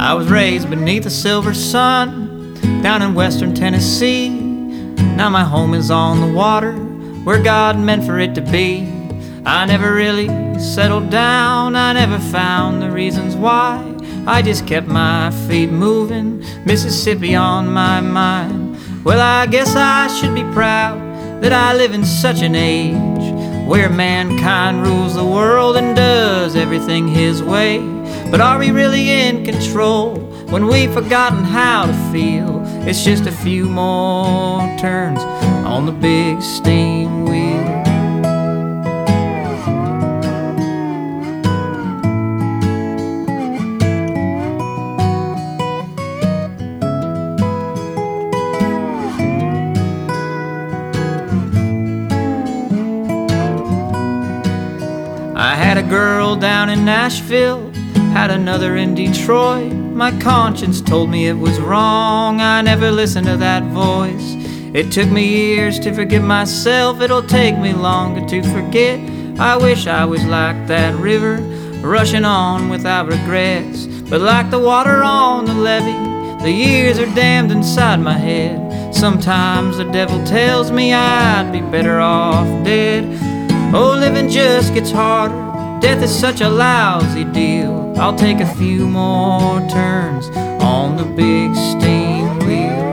I was raised beneath the silver sun down in western Tennessee. Now my home is on the water where God meant for it to be. I never really settled down, I never found the reasons why. I just kept my feet moving, Mississippi on my mind. Well, I guess I should be proud that I live in such an age where mankind rules the world and does everything his way. But are we really in control when we've forgotten how to feel? It's just a few more turns on the big steam wheel. I had a girl down in Nashville, had another in Detroit. My conscience told me it was wrong, I never listened to that voice. It took me years to forgive myself, it'll take me longer to forget. I wish I was like that river, rushing on without regrets. But like the water on the levee, the years are damned inside my head. Sometimes the devil tells me I'd be better off dead. Oh, living just gets harder, death is such a lousy deal. I'll take a few more turns on the big steam wheel.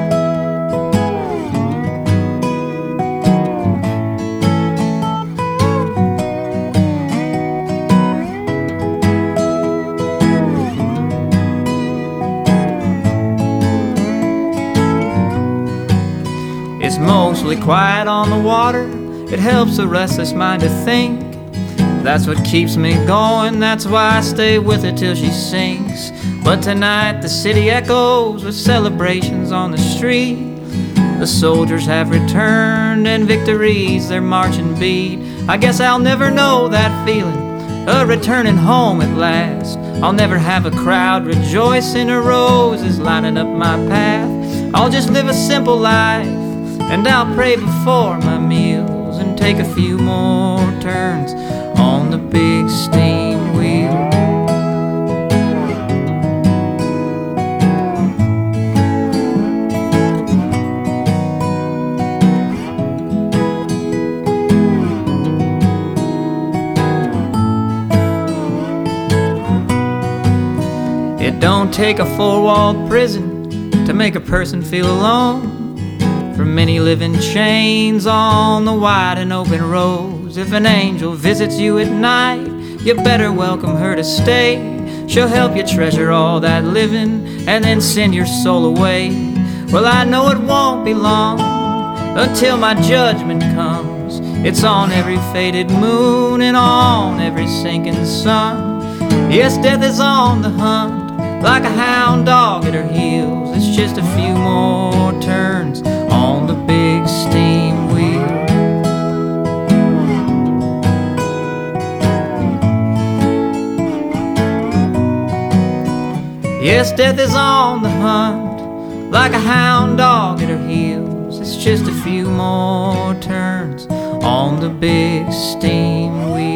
It's mostly quiet on the water, it helps a restless mind to think. That's what keeps me going, that's why I stay with her till she sinks. But tonight the city echoes with celebrations on the street. The soldiers have returned and victory's their marching beat. I guess I'll never know that feeling of returning home at last. I'll never have a crowd rejoicing or roses lining up my path. I'll just live a simple life and I'll pray before my meals and take a few more turns on the big steam wheel. It don't take a four-walled prison to make a person feel alone. For many live in chains on the wide and open roads. If an angel visits you at night, you better welcome her to stay. She'll help you treasure all that living and then send your soul away. Well, I know it won't be long until my judgment comes. It's on every faded moon and on every sinking sun. Yes, death is on the hunt like a hound dog at her heels. It's just a few more turns on the big steam wheel. Yes, death is on the hunt like a hound dog at her heels. It's just a few more turns on the big steam wheel.